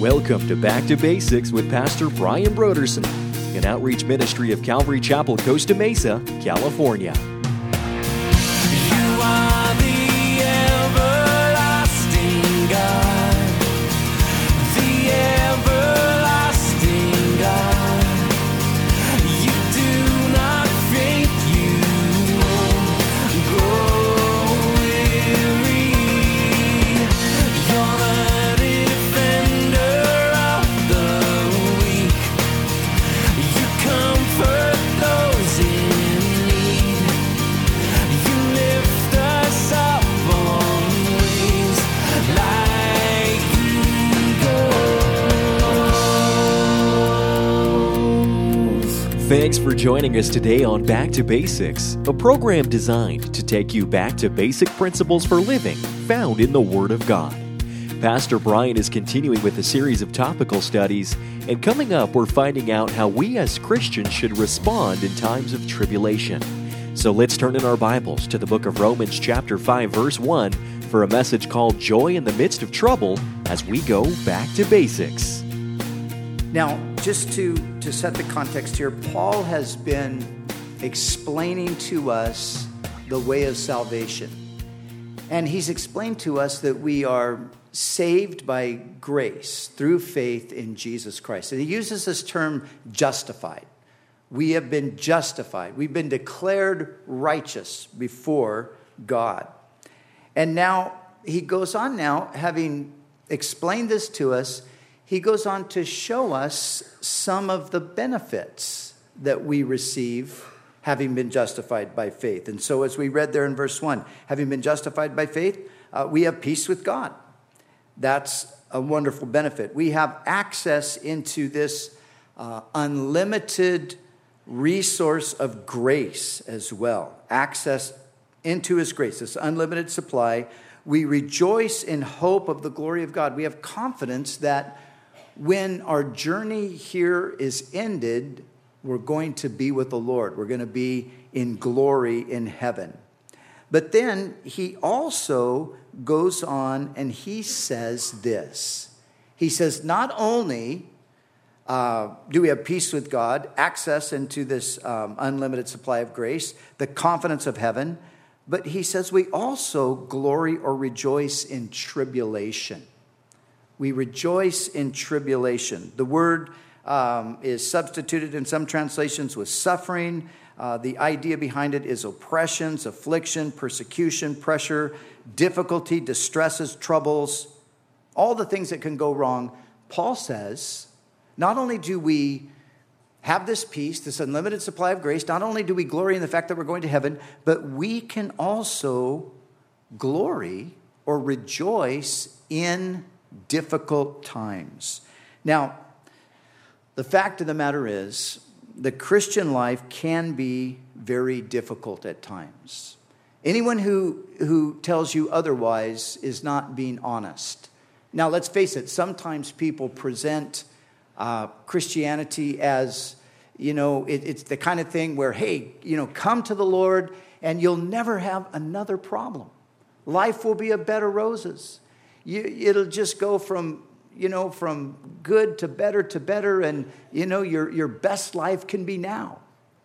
Welcome to Back to Basics with Pastor Brian Broderson, an outreach ministry of Calvary Chapel, Costa Mesa, California. You are the everlasting God, the everlasting God. You do not faint, you won't grow weary. You're the defender of the weak. You comfort those in need. You lift us up on wings like eagles. Thanks for joining us today on Back to Basics, a program designed to take you back to basic principles for living found in the Word of God. Pastor Brian is continuing with a series of topical studies, and coming up, we're finding out how we as Christians should respond in times of tribulation. So let's turn in our Bibles to the book of Romans chapter 5, verse 1 for a message called Joy in the Midst of Trouble as we go back to basics. Now, just to set the context here, Paul has been explaining to us the way of salvation. And he's explained to us that we are saved by grace through faith in Jesus Christ. And he uses this term justified. We have been justified. We've been declared righteous before God. And now he goes on now, having explained this to us, he goes on to show us some of the benefits that we receive having been justified by faith. And so as we read there in verse 1, having been justified by faith, we have peace with God. That's a wonderful benefit. We have access into this unlimited resource of grace as well. Access into his grace, this unlimited supply. We rejoice in hope of the glory of God. We have confidence that when our journey here is ended, we're going to be with the Lord. We're going to be in glory in heaven. But then he also goes on and he says this. He says, not only do we have peace with God, access into this unlimited supply of grace, the confidence of heaven, but he says we also glory or rejoice in tribulation. We rejoice in tribulation. The word is substituted in some translations with suffering. The idea behind it is oppressions, affliction, persecution, pressure, difficulty, distresses, troubles, all the things that can go wrong. Paul says, not only do we have this peace, this unlimited supply of grace, not only do we glory in the fact that we're going to heaven, but we can also glory or rejoice in difficult times. Now, the fact of the matter is, the Christian life can be very difficult at times. Anyone who tells you otherwise is not being honest. Now, let's face it, sometimes people present Christianity as, it's the kind of thing where, hey, come to the Lord and you'll never have another problem. Life will be a bed of roses. It'll just go from good to better, and, your best life can be now.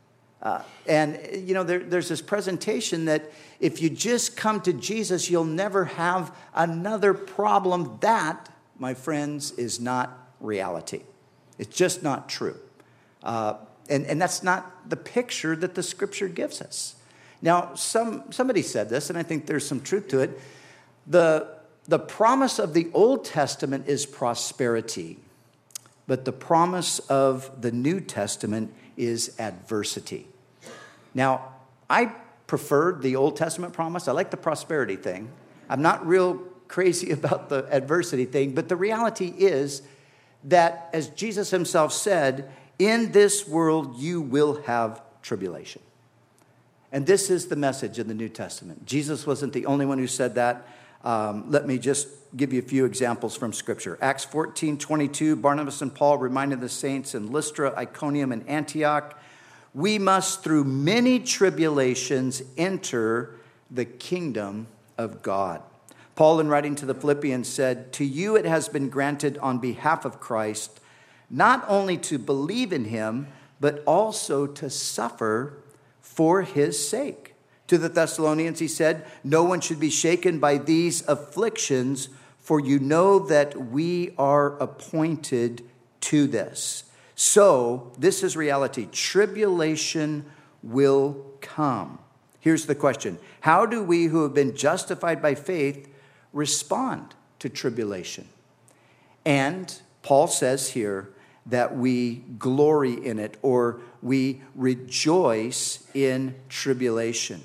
There's this presentation that if you just come to Jesus, you'll never have another problem. That, my friends, is not reality. It's just not true. And that's not the picture that the Scripture gives us. Now, somebody said this, and I think there's some truth to it. The promise of the Old Testament is prosperity, but the promise of the New Testament is adversity. Now, I prefer the Old Testament promise. I like the prosperity thing. I'm not real crazy about the adversity thing, but the reality is that, as Jesus himself said, in this world you will have tribulation. And this is the message in the New Testament. Jesus wasn't the only one who said that. Let me just give you a few examples from Scripture. Acts 14:22, Barnabas and Paul reminded the saints in Lystra, Iconium, and Antioch, we must through many tribulations enter the kingdom of God. Paul, in writing to the Philippians, said, "To you it has been granted on behalf of Christ, not only to believe in him, but also to suffer for his sake." To the Thessalonians, he said, "No one should be shaken by these afflictions, for you know that we are appointed to this." So, this is reality. Tribulation will come. Here's the question. How do we who have been justified by faith respond to tribulation? And Paul says here that we glory in it, or we rejoice in tribulation.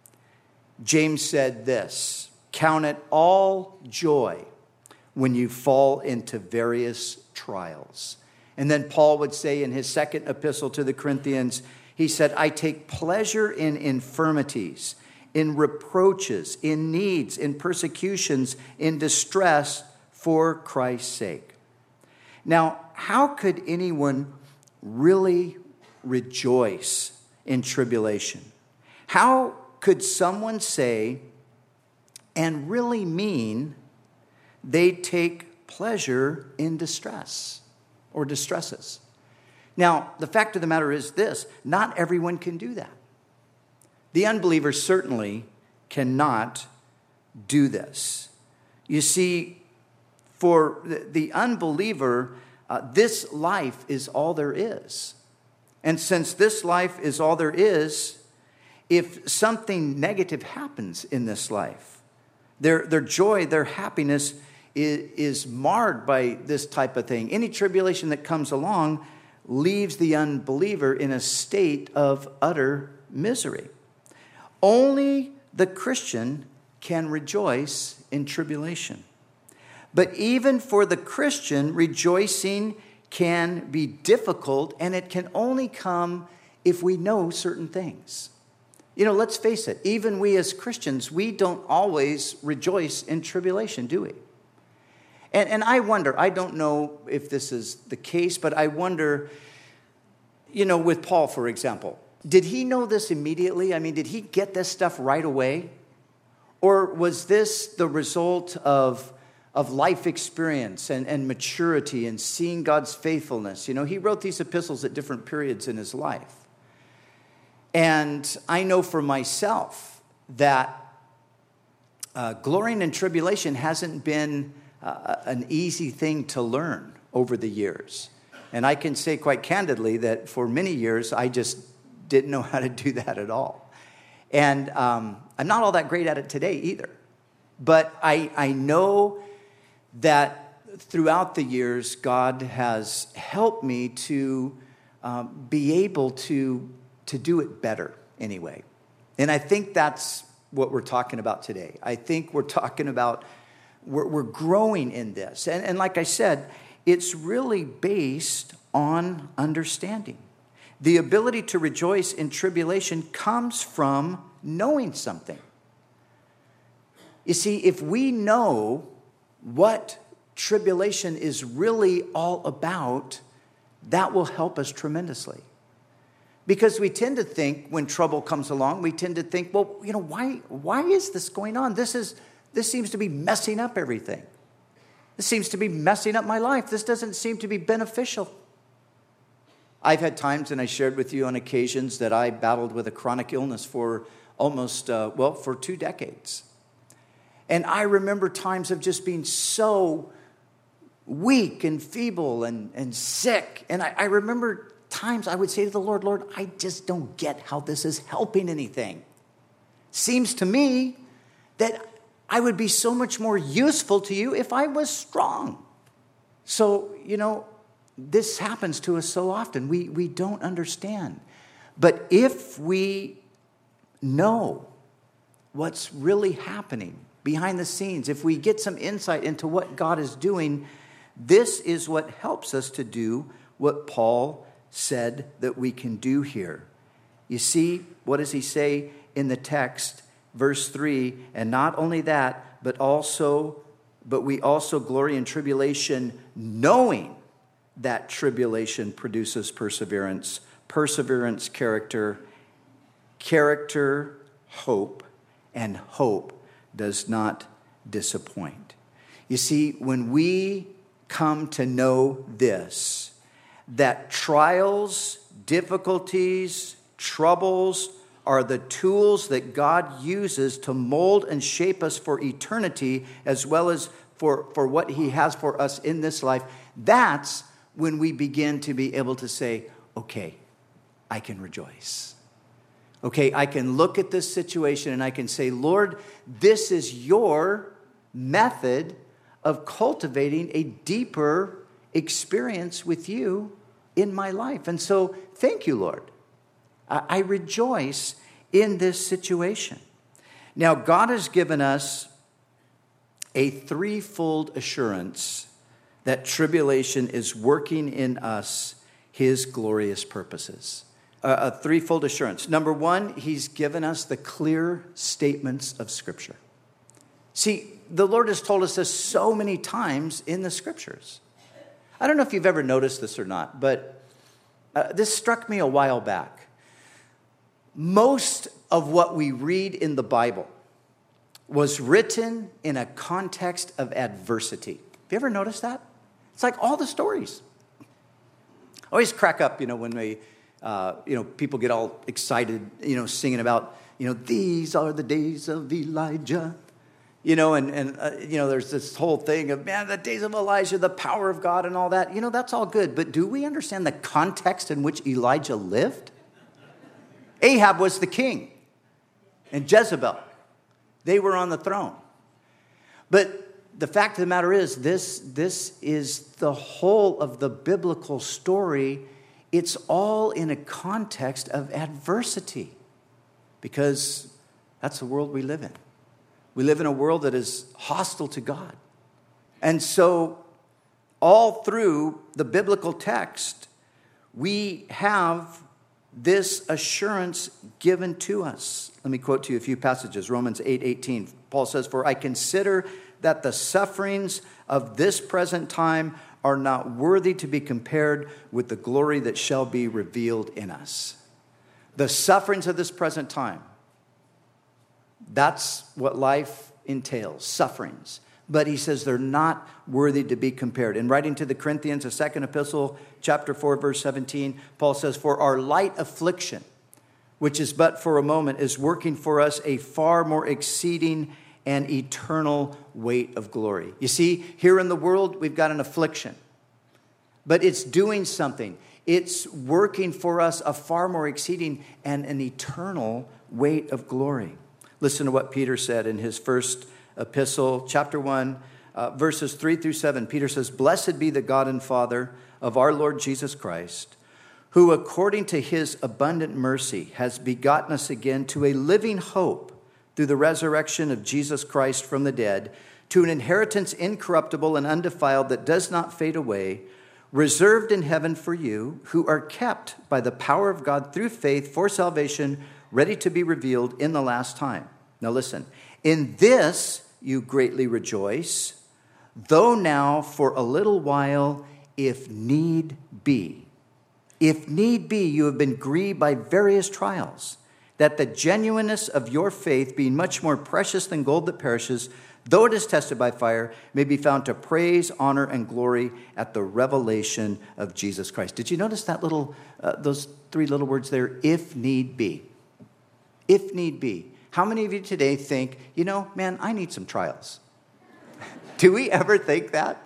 James said this, "Count it all joy when you fall into various trials." And then Paul would say in his second epistle to the Corinthians, he said, "I take pleasure in infirmities, in reproaches, in needs, in persecutions, in distress for Christ's sake." Now, how could anyone really rejoice in tribulation? How could someone say and really mean they take pleasure in distress or distresses? Now, the fact of the matter is this: not everyone can do that. The unbeliever certainly cannot do this. You see, for the unbeliever, this life is all there is. And since this life is all there is, if something negative happens in this life, their joy, their happiness is marred by this type of thing. Any tribulation that comes along leaves the unbeliever in a state of utter misery. Only the Christian can rejoice in tribulation. But even for the Christian, rejoicing can be difficult, and it can only come if we know certain things. You know, let's face it, even we as Christians, we don't always rejoice in tribulation, do we? And I wonder, I don't know if this is the case, but I wonder, you know, with Paul, for example, did he know this immediately? I mean, did he get this stuff right away? Or was this the result of life experience and maturity and seeing God's faithfulness? You know, he wrote these epistles at different periods in his life. And I know for myself that glorying in tribulation hasn't been an easy thing to learn over the years. And I can say quite candidly that for many years, I just didn't know how to do that at all. And I'm not all that great at it today either. But I know that throughout the years, God has helped me to be able to do it better anyway. And I think that's what we're talking about today. I think we're talking about, we're growing in this. And like I said, it's really based on understanding. The ability to rejoice in tribulation comes from knowing something. You see, if we know what tribulation is really all about, that will help us tremendously. Because we tend to think when trouble comes along, we tend to think, well, you know, why is this going on? This seems to be messing up everything. This seems to be messing up my life. This doesn't seem to be beneficial. I've had times, and I shared with you on occasions, that I battled with a chronic illness for almost, for 2 decades. And I remember times of just being so weak and feeble and sick. And I remember times I would say to the Lord, "Lord, I just don't get how this is helping anything. Seems to me that I would be so much more useful to you if I was strong." So, you know, this happens to us so often. We don't understand. But if we know what's really happening behind the scenes, if we get some insight into what God is doing, this is what helps us to do what Paul said that we can do here. You see, what does he say in the text? Verse 3, "And not only that, but we also glory in tribulation, knowing that tribulation produces perseverance, perseverance, character, character, hope, and hope does not disappoint. You see, when we come to know this, that trials, difficulties, troubles are the tools that God uses to mold and shape us for eternity, as well as for what he has for us in this life, that's when we begin to be able to say, okay, I can rejoice. Okay, I can look at this situation and I can say, Lord, this is your method of cultivating a deeper experience with you in my life. And so, thank you, Lord. I rejoice in this situation. Now, God has given us a threefold assurance that tribulation is working in us his glorious purposes. A threefold assurance. Number one, he's given us the clear statements of Scripture. See, the Lord has told us this so many times in the Scriptures. I don't know if you've ever noticed this or not, but this struck me a while back. Most of what we read in the Bible was written in a context of adversity. Have you ever noticed that? It's like all the stories. I always crack up, when we, people get all excited, singing about, these are the days of Elijah. There's this whole thing of, man, the days of Elijah, the power of God and all that. That's all good. But do we understand the context in which Elijah lived? Ahab was the king, and Jezebel, they were on the throne. But the fact of the matter is, this is the whole of the biblical story. It's all in a context of adversity, because that's the world we live in. We live in a world that is hostile to God. And so all through the biblical text, we have this assurance given to us. Let me quote to you a few passages. Romans 8:18. Paul says, "For I consider that the sufferings of this present time are not worthy to be compared with the glory that shall be revealed in us." The sufferings of this present time. That's what life entails, sufferings. But he says they're not worthy to be compared. In writing to the Corinthians, a second epistle, chapter 4, verse 17, Paul says, "For our light affliction, which is but for a moment, is working for us a far more exceeding and eternal weight of glory." You see, here in the world, we've got an affliction. But it's doing something. It's working for us a far more exceeding and an eternal weight of glory. Listen to what Peter said in his first epistle, chapter 1, verses 3 through 7. Peter says, "Blessed be the God and Father of our Lord Jesus Christ, who according to his abundant mercy has begotten us again to a living hope through the resurrection of Jesus Christ from the dead, to an inheritance incorruptible and undefiled that does not fade away, reserved in heaven for you, who are kept by the power of God through faith for salvation, ready to be revealed in the last time." Now listen, "In this you greatly rejoice, though now for a little while, if need be, you have been grieved by various trials, that the genuineness of your faith, being much more precious than gold that perishes, though it is tested by fire, may be found to praise, honor, and glory at the revelation of Jesus Christ." Did you notice that those three little words there? If need be. If need be. How many of you today think, man, I need some trials? Do we ever think that?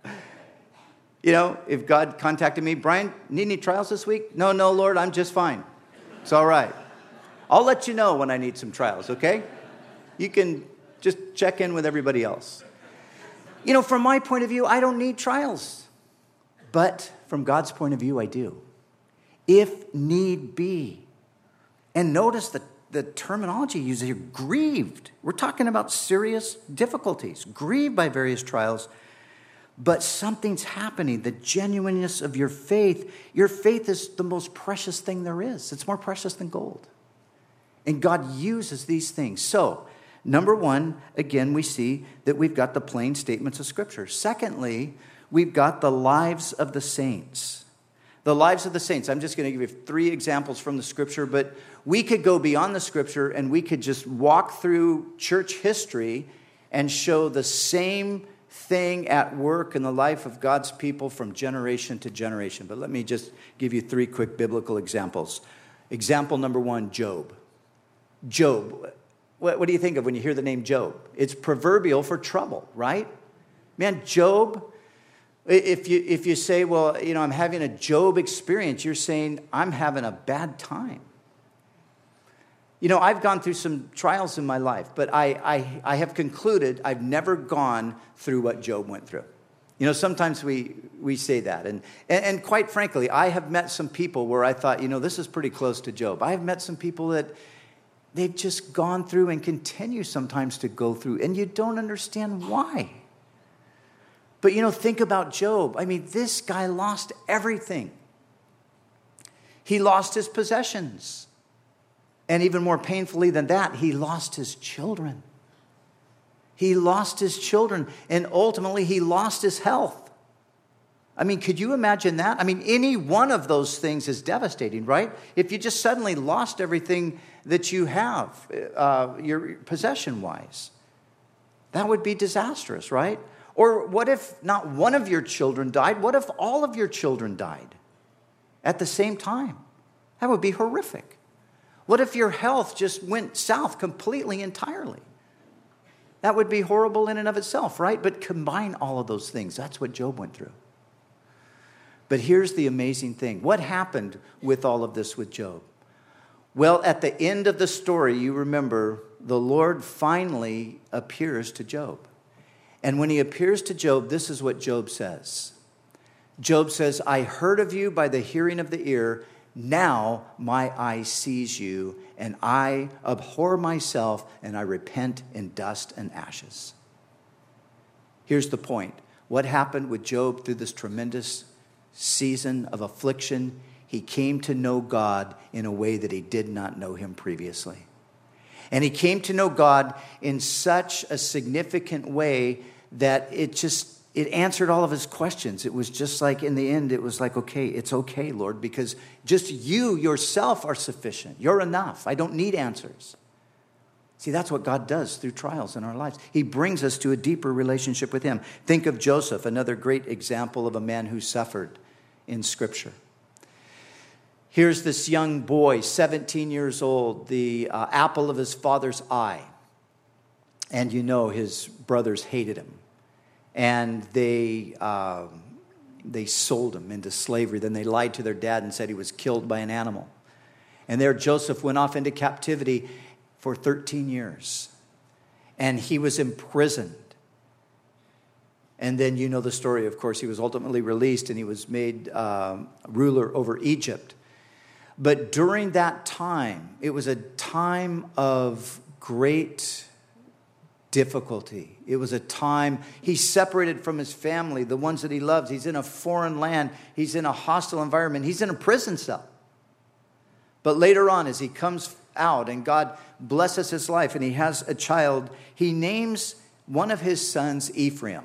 If God contacted me, "Brian, need any trials this week?" No, Lord, I'm just fine. It's all right. I'll let you know when I need some trials, okay? You can just check in with everybody else. From my point of view, I don't need trials. But from God's point of view, I do. If need be. And notice the terminology used here, grieved. We're talking about serious difficulties, grieved by various trials. But something's happening. The genuineness of your faith is the most precious thing there is. It's more precious than gold. And God uses these things. So, number one, again, we see that we've got the plain statements of Scripture. Secondly, we've got the lives of the saints. The lives of the saints. I'm just going to give you 3 examples from the Scripture, but we could go beyond the Scripture and we could just walk through church history and show the same thing at work in the life of God's people from generation to generation. But let me just give you 3 quick biblical examples. Example number 1, Job. Job. What do you think of when you hear the name Job? It's proverbial for trouble, right? Man, Job, if you say, well, I'm having a Job experience, you're saying, I'm having a bad time. I've gone through some trials in my life, but I have concluded I've never gone through what Job went through. Sometimes we say that. And quite frankly, I have met some people where I thought, this is pretty close to Job. I have met some people that they've just gone through and continue sometimes to go through, and you don't understand why. But, think about Job. I mean, this guy lost everything. He lost his possessions. And even more painfully than that, he lost his children. He lost his children, and ultimately he lost his health. I mean, could you imagine that? I mean, any one of those things is devastating, right? If you just suddenly lost everything that you have, your possession-wise, that would be disastrous, right? Or what if not one of your children died? What if all of your children died at the same time? That would be horrific. What if your health just went south completely, entirely? That would be horrible in and of itself, right? But combine all of those things. That's what Job went through. But here's the amazing thing. What happened with all of this with Job? Well, at the end of the story, you remember, the Lord finally appears to Job. And when he appears to Job, this is what Job says. Job says, I heard of you by the hearing of the ear. Now my eye sees you, and I abhor myself, and I repent in dust and ashes. Here's the point. What happened with Job through this tremendous season of affliction? He came to know God in a way that he did not know him previously. And he came to know God in such a significant way that it answered all of his questions. It was just like, in the end, it was like, okay, it's okay, Lord, because just you yourself are sufficient. You're enough. I don't need answers. See, that's what God does through trials in our lives. He brings us to a deeper relationship with him. Think of Joseph, another great example of a man who suffered in Scripture. Here's this young boy, 17 years old, the apple of his father's eye. And his brothers hated him. And they sold him into slavery. Then they lied to their dad and said he was killed by an animal. And there Joseph went off into captivity for 13 years. And he was imprisoned. And then the story, of course. He was ultimately released and he was made ruler over Egypt. But during that time, it was a time of great difficulty. It was a time he's separated from his family, the ones that he loves. He's in a foreign land. He's in a hostile environment. He's in a prison cell. But later on, as he comes out and God blesses his life and he has a child, he names one of his sons Ephraim.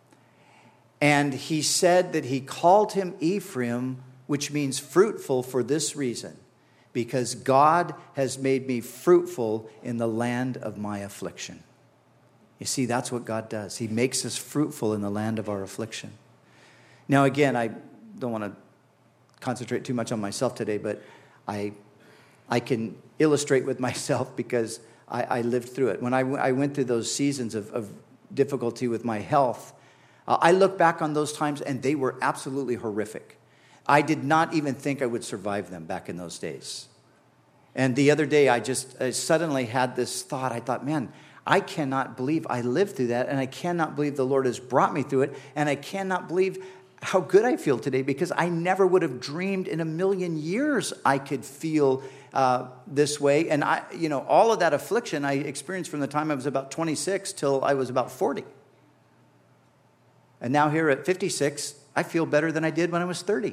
And he said that he called him Ephraim, which means fruitful, for this reason, because God has made me fruitful in the land of my affliction. You see, that's what God does. He makes us fruitful in the land of our affliction. Now, again, I don't want to concentrate too much on myself today, but I can illustrate with myself because I lived through it. When I went through those seasons of difficulty with my health, I look back on those times and they were absolutely horrific. I did not even think I would survive them back in those days. And the other day, I suddenly had this thought. I thought, man, I cannot believe I lived through that, and I cannot believe the Lord has brought me through it, and I cannot believe how good I feel today, because I never would have dreamed in a million years I could feel this way. And all of that affliction I experienced from the time I was about 26 till I was about 40. And now here at 56, I feel better than I did when I was 30.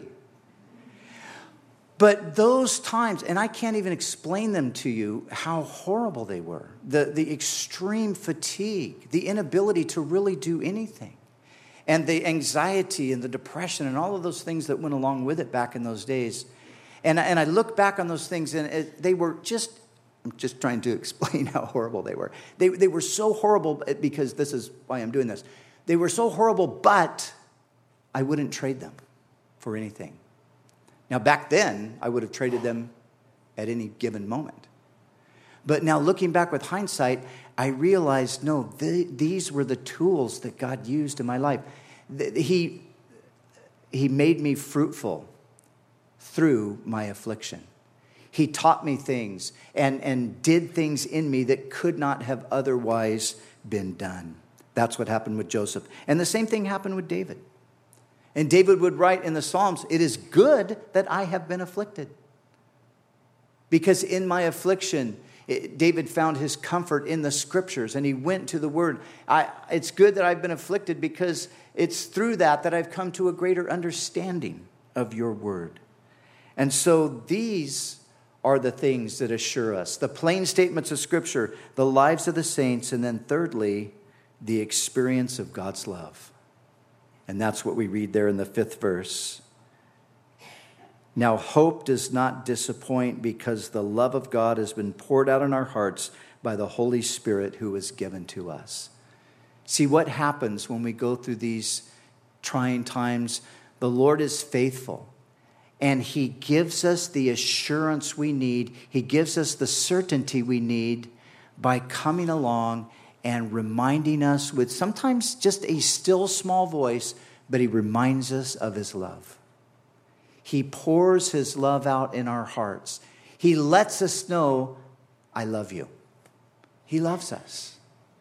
But those times, and I can't even explain them to you how horrible they were. The extreme fatigue, the inability to really do anything, and the anxiety and the depression and all of those things that went along with it back in those days. And I look back on those things, and they were just I'm just trying to explain how horrible they were. They were so horrible because this is why I'm doing this. They were so horrible, but I wouldn't trade them for anything. Now, back then, I would have traded them at any given moment. But now, looking back with hindsight, I realized, no, these were the tools that God used in my life. He made me fruitful through my affliction. He taught me things and did things in me that could not have otherwise been done. That's what happened with Joseph. And the same thing happened with David. And David would write in the Psalms, it is good that I have been afflicted. Because in my affliction, David found his comfort in the scriptures and he went to the word. It's good that I've been afflicted because it's through that I've come to a greater understanding of your word. And so these are the things that assure us. The plain statements of scripture, the lives of the saints, and then thirdly, the experience of God's love. And that's what we read there in the 5th verse. Now, hope does not disappoint because the love of God has been poured out in our hearts by the Holy Spirit who is given to us. See, what happens when we go through these trying times? The Lord is faithful, and he gives us the assurance we need. He gives us the certainty we need by coming along and reminding us with sometimes just a still small voice, but he reminds us of his love. He pours his love out in our hearts. He lets us know, I love you. He loves us.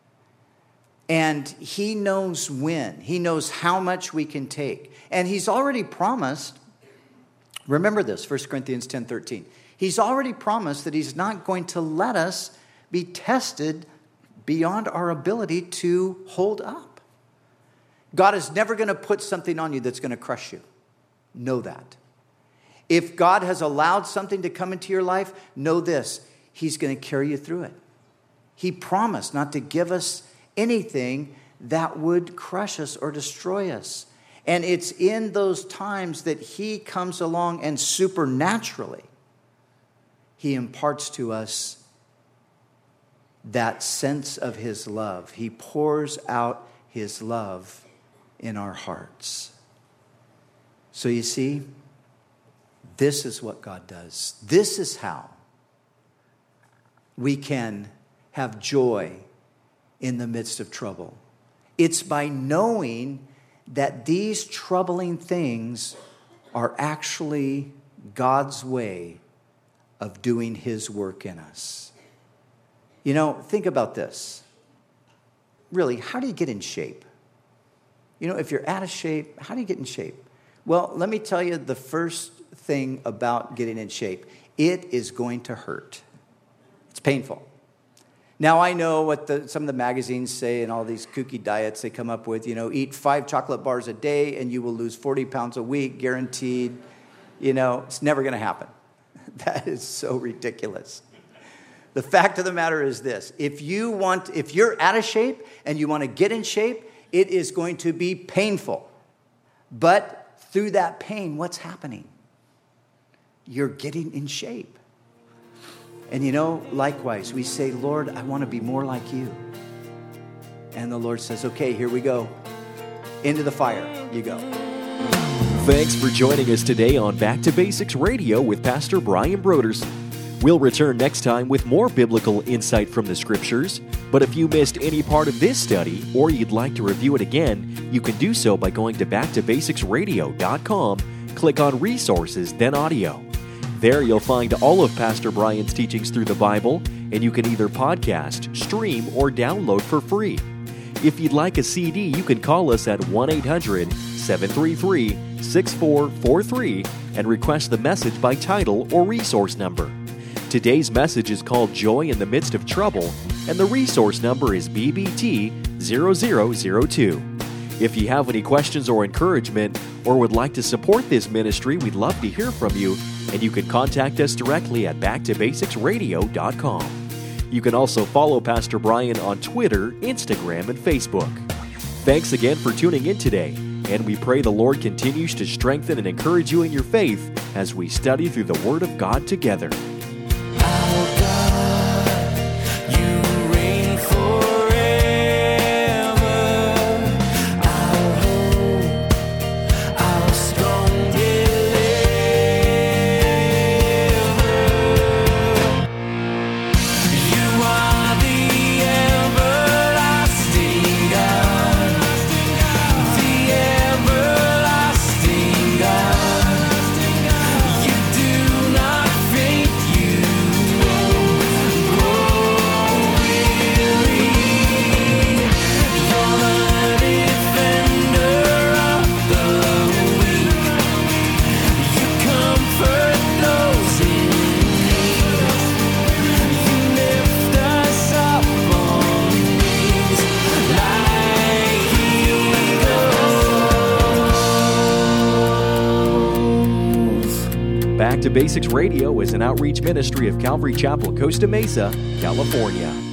And he knows when. He knows how much we can take. And he's already promised, remember this, 1 Corinthians 10:13. He's already promised that he's not going to let us be tested beyond our ability to hold up. God is never going to put something on you that's going to crush you. Know that. If God has allowed something to come into your life, know this, he's going to carry you through it. He promised not to give us anything that would crush us or destroy us. And it's in those times that he comes along and supernaturally, he imparts to us that sense of his love. He pours out his love in our hearts. So you see, this is what God does. This is how we can have joy in the midst of trouble. It's by knowing that these troubling things are actually God's way of doing his work in us. You know, think about this. Really, how do you get in shape? You know, if you're out of shape, how do you get in shape? Well, let me tell you the first thing about getting in shape. It is going to hurt. It's painful. Now, I know what some of the magazines say and all these kooky diets they come up with. You know, eat 5 chocolate bars a day and you will lose 40 pounds a week, guaranteed. You know, it's never going to happen. That is so ridiculous. The fact of the matter is this. If you're out of shape and you want to get in shape, it is going to be painful. But through that pain, what's happening? You're getting in shape. And you know, likewise, we say, Lord, I want to be more like you. And the Lord says, okay, here we go. Into the fire you go. Thanks for joining us today on Back to Basics Radio with Pastor Brian Brodersen. We'll return next time with more biblical insight from the Scriptures. But if you missed any part of this study or you'd like to review it again, you can do so by going to backtobasicsradio.com, click on Resources, then Audio. There you'll find all of Pastor Brian's teachings through the Bible, and you can either podcast, stream, or download for free. If you'd like a CD, you can call us at 1-800-733-6443 and request the message by title or resource number. Today's message is called Joy in the Midst of Trouble, and the resource number is BBT 0002. If you have any questions or encouragement, or would like to support this ministry, we'd love to hear from you, and you can contact us directly at backtobasicsradio.com. You can also follow Pastor Brian on Twitter, Instagram, and Facebook. Thanks again for tuning in today, and we pray the Lord continues to strengthen and encourage you in your faith as we study through the Word of God together. Our God Back to Basics Radio is an outreach ministry of Calvary Chapel, Costa Mesa, California.